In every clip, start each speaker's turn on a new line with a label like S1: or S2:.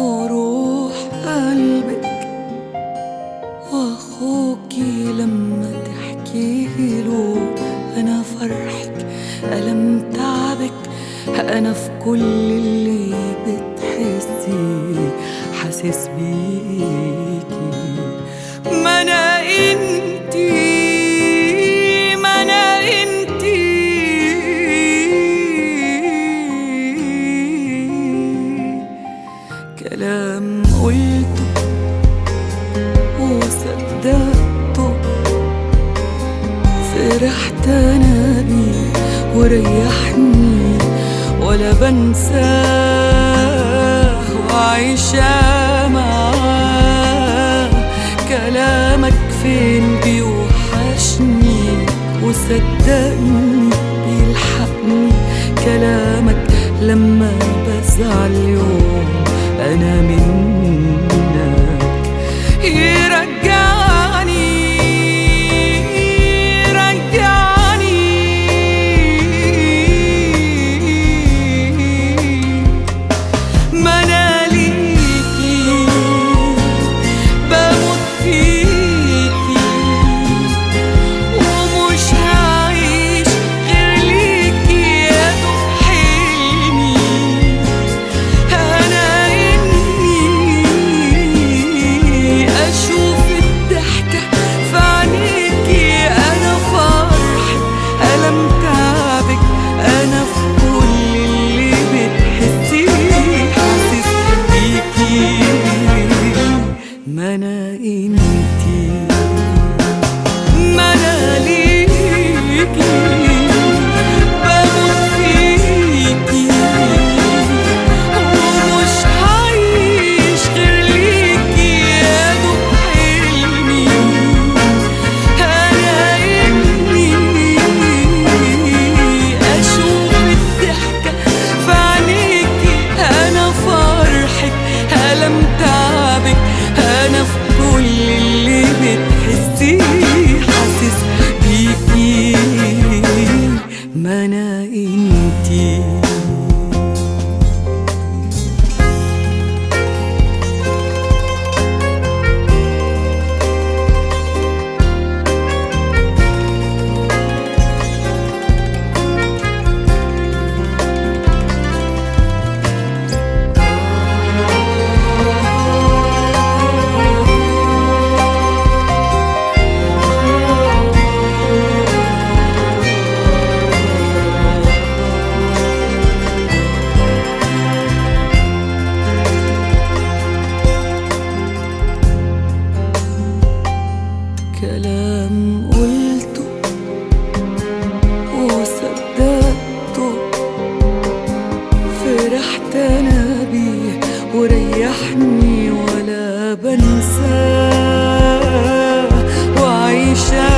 S1: وروح قلبك واخوكي لما تحكيله انا فرحك ألم تعبك، انا في كل اللي بتحسيه حاسس بيكي. ما انا انتي كلام قلته وصدقته، فرحت انا بيه وريحني ولا بنساه وعايشة معاه. كلامك فين بيوحشني وصدقني بيلحقني، كلامك لما بزعل يوم أنا منك يرجعني ما أنا ليكي بموت فيكي ومش هعيش غير ليكي يا دوب حلمي. أنا أشوف الضحكة في عينيكي، أنا فرحك ألم تعبك، أنا في كل اللي بتحسيه حاسس بيكي. ما أنا إنتي ما أنا ليكي بموت فيكي ومش هعيش غير ليكي يا دوب حلمي. أنا أشوف الضحكة في عينيكي، أنا فرحك ألم تعبك، أنا في كل اللي بتحسيه حاسس بيكي. ما أنا إنتي كلام قلته وصدقته، فرحت انا بيه وريحني ولا بنساه وعايشة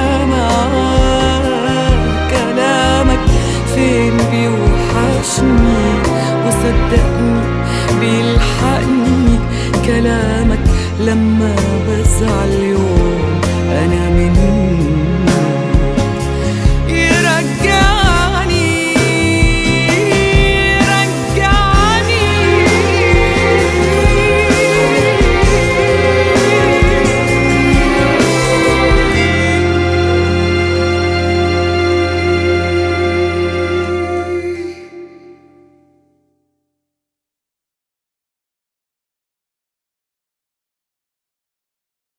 S1: معاه. كلامك فين بيوحشني وصدقني بيلحقني، كلامك لما بزعل يوم أنا منك